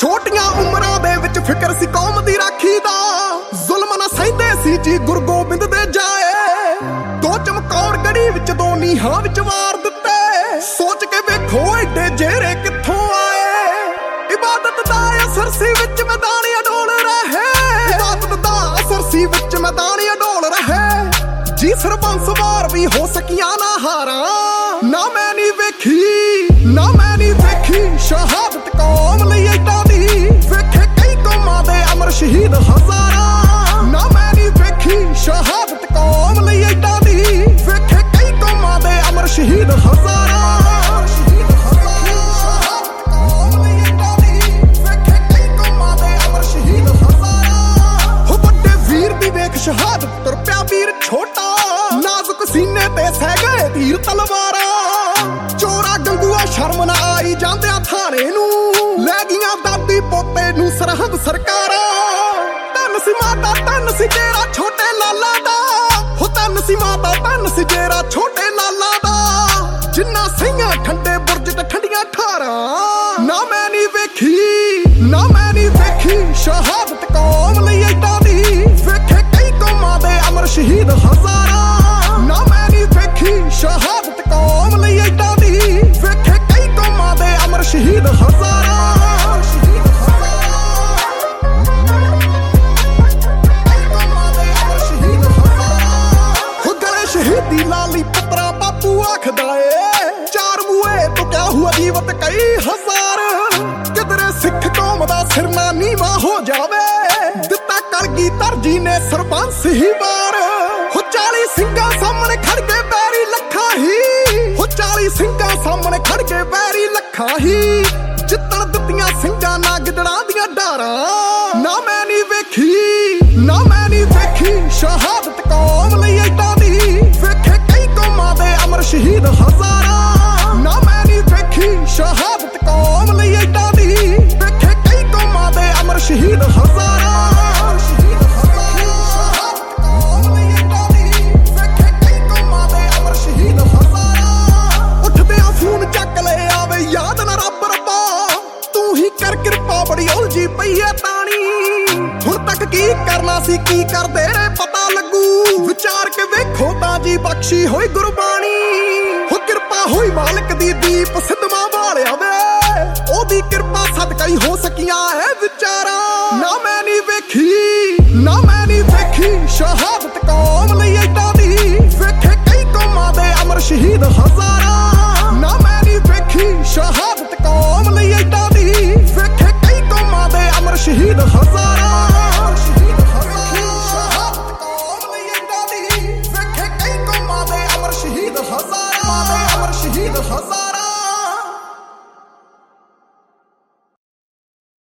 ਛੋਟੀਆਂ ਉਮਰਾਂ ਦੇ ਵਿੱਚ ਫਿਕਰ ਸੀ ਕੌਮ ਦੀ ਰਾਖੀ ਦਾ। ਜ਼ੁਲਮ ਨਾ ਸਹਿੰਦੇ ਸੀ ਜੀ ਗੁਰੂ ਗੋਬਿੰਦ ਦੇ ਜਾਏ। ਦੋ ਚਮਕੌਰ ਗੜੀ ਵਿੱਚ ਦੋ ਨੀਹਾਂ ਵਿੱਚ ਵਾਰ ਦਿੱਤੇ। ਸੋਚ ਕੇ ਵੇਖੋ ਏਡੇ ਜੇਰੇ ਕਿੱਥੋਂ ਆਏ। ਇਬਾਦਤ ਦਾ ਅਸਰ ਸੀ ਵਿੱਚ ਮੈਦਾਨ ਅਡੋਲ ਰਹੇ। ਇਬਾਦਤ ਦਾ ਅਸਰ ਸੀ ਵਿੱਚ ਮੈਦਾਨ ਅਡੋਲ ਰਹੇ। ਜੀ ਸਰਬੰਸ ਵਾਰ ਵੀ ਹੋ ਸਕੀਆਂ ਨਾ ਹਾਰਾਂ। ਨਾ ਮੈਂ ਨਹੀਂ ਵੇਖੀ, ਨਾ ਮੈਂ ਨਹੀਂ ਵੇਖੀ ਸ਼ਹਾਦਤ ਕੌਮ ਲਈ ਏਦਾਂ ਦੀ। ਵੇਖੇ ਕਈ ਕੌਮਾਂ ਦੇ ਅਮਰ ਸ਼ਹੀਦ ਹਜ਼ਾਰਾਂ। ਨਾ ਮੈਂ ਨਹੀਂ ਵੇਖੀ ਸ਼ਹਾਦਤ ਕੌਮ ਲਈ ਏਦਾਂ ਦੀ। ਵੇਖੇ ਕਈ ਕੌਮਾਂ ਦੇ ਅਮਰ ਸ਼ਹੀਦ ਹਜ਼ਾਰਾਂ। ਸ਼ਹਾਦਤ ਤੁਰ ਪਿਆ ਵੀਰ ਛੋਟਾ। ਨਾਜ਼ੁਕ ਸੀਨੇ ਤੇ ਸਹਿ ਗਏ ਤੀਰ ਤਲਵਾਰਾਂ। ਚੋਰਾ ਗੰਗੂਆ ਸ਼ਰਮ ਨਾ ਆਈ ਜਾਂਦਿਆਂ ਥਾਣੇ ਨੂੰ। ਲੈ ਗਈਆਂ ਦਾਦੀ ਪੋਤੇ ਨੂੰ ਸਰਹੰਦ ਸਰਕਾਰਾਂ। ਧੰਨ ਸੀ ਮਾਤਾ ਧੰਨ ਸੀ ਜੇਰਾ ਛੋਟੇ ਲਾਲਾ ਦਾ। ਹੋ ਧੰਨ ਸੀ ਮਾਤਾ ਧੰਨ ਸੀ ਜੇਰਾ ਛੋਟੇ ਲਾਲਾ ਦਾ। ਜਿੰਨਾ ਸਹੀਆਂ ਠੰਡੇ ਬੁਰਜ ਤੇ ਠੰਡੀਆਂ ਠਾਰਾਂ। ਨਾ ਮੈਂ ਨਹੀਂ ਵੇਖੀ, ਨਾ ਮੈਂ ਨਹੀਂ ਵੇਖੀ ਸ਼ਹਾਦਤ ਕੌਮ ਲਈ ਏਦਾਂ ਦੀ। ਵੇਖੇ ਅਮਰ ਸ਼ਹੀਦ ਹਜ਼ਾਰਾਂ। ਨਾ ਮੈਂ ਨਹੀਂ ਵੇਖੀ ਸ਼ਹਾਦਤ ਕੌਮ ਲਈ ਏਦਾਂ ਦੀ। ਵੇਖੇ ਕਈ ਕੌਮਾਂ ਦੇ ਅਮਰ ਸ਼ਹੀਦ ਹਜ਼ਾਰਾਂ। ਹੋ ਗਲੇ ਸ਼ਹੀਦੀ ਲਾਲੀ ਪੁੱਤਰਾ ਬਾਪੂ ਆਖਦਾ ਏ। ਚਾਰ ਮੂਏ ਤੋਂ ਕਿਆ ਹੁਆ ਜੀਵਤ ਕਈ ਹਜ਼ਾਰ। ਕਿਧਰੇ ਸਿੱਖ ਕੌਮ ਦਾ ਸਿਰ ਨਾ ਨੀਵਾਂ ਹੋ ਜਾਵੇ। ਦਿੱਤਾ ਕਲਗੀਧਰ ਜੀ ਨੇ ਸਰਬੰਸ ਹੀ ਬਾਰ। ਹੋ 40 ਸਿੰਘਾਂ ਸਾਹਮਣੇ ਖੜ ਕੇ ਬੈਰੀ ਲੱਖਾਂ ਹੀ। ਹੋ 40 ਸਿੰਘਾਂ ਸਾਹਮਣੇ ਖੜ ਕੇ ਬੈਰੀ ਲੱਖਾਂ ਹੀ। ਜਿੱਤਣ ਦਿੱਤੀਆਂ ਸਿੰਘਾਂ ਨਾ ਗਿੱਦੜਾਂ ਦੀਆਂ ਡਾਰਾਂ। ਨਾ ਮੈਂ ਨਹੀਂ ਵੇਖੀ, ਨਾ ਮੈਂ ਨਹੀਂ ਵੇਖੀ ਸ਼ਹਾਦਤ ਕੌਮ ਲਈ ਏਦਾਂ ਦੀ। ਵੇਖੇ ਕਈ ਕੌਮਾਂ ਦੇ ਅਮਰ ਸ਼ਹੀਦ ਹਜ਼ਾਰਾਂ। ਨਾ ਮੈਂ ਨਹੀਂ ਵੇਖੀ ਸ਼ਹਾਦਤ ਕੌਮ ਲਈ ਏਦਾਂ ਦੀ। ਵੇਖੇ ਕਈ ਕੌਮਾਂ ਦੇ ਅਮਰ ਸ਼ਹੀਦ ਹਜ਼ਾਰਾਂ। ਕਿਰਪਾ ਬੜੀ ਉਲਝੀ ਪਈ ਐ ਤਾਣੀ। ਹੁਣ ਤੱਕ ਕੀ ਕਰਨਾ ਸੀ ਕੀ ਕਰਦੇ ਰਹੇ ਪਤਾ ਲੱਗੂ। ਵਿਚਾਰ ਕੇ ਵੇਖੋ ਤਾਂ ਜੀ ਬਖਸ਼ੀ ਹੋਈ ਗੁਰਬਾਣੀ। ਹੋ ਕਿਰਪਾ ਹੋਈ ਮਾਲਕ ਦੀ ਦੀਪ ਸਿੱਧਵਾਂ ਵਾਲਿਆ ਵੇ। ਉਹਦੀ ਕਿਰਪਾ ਸਦਕਾ ਹੀ ਹੋ ਸਕੀਆਂ ਐ ਵਿਚਾਰਾਂ। ਨਾ ਮੈਂ ਨਹੀਂ ਵੇਖੀ, ਨਾ ਮੈਂ ਨਹੀਂ ਵੇਖੀ ਸ਼ਹਾਦਤ ਕੌਮ ਲਈ ਏਦਾਂ ਦੀ। ਵੇਖੇ ਕਈ ਕੌਮਾਂ ਦੇ ਅਮਰ ਸ਼ਹੀਦ ਹਜ਼ਾਰਾਂ। ਨਾ ਮੈਂ ਨਹੀਂ ਵੇਖੀ ਸ਼ਹਾਦਤ ਕੌਮ ਲਈ ਏਦਾਂ ਦੀ। ਵੇਖੇ ਕਈ ਕੌਮਾਂ ਦੇ ਅਮਰ ਸ਼ਹੀਦ ਹਜ਼ਾਰਾਂ। ਸ਼ਹਾਦਤ ਕੌਮ ਲਈ ਏਦਾਂ ਦੀ। ਵੇਖੇ ਕਈ ਕੌਮਾਂ ਦੇ ਅਮਰ ਸ਼ਹੀਦ ਹਜ਼ਾਰਾਂ। ਅਮਰ ਸ਼ਹੀਦ ਹਜ਼ਾਰਾਂ।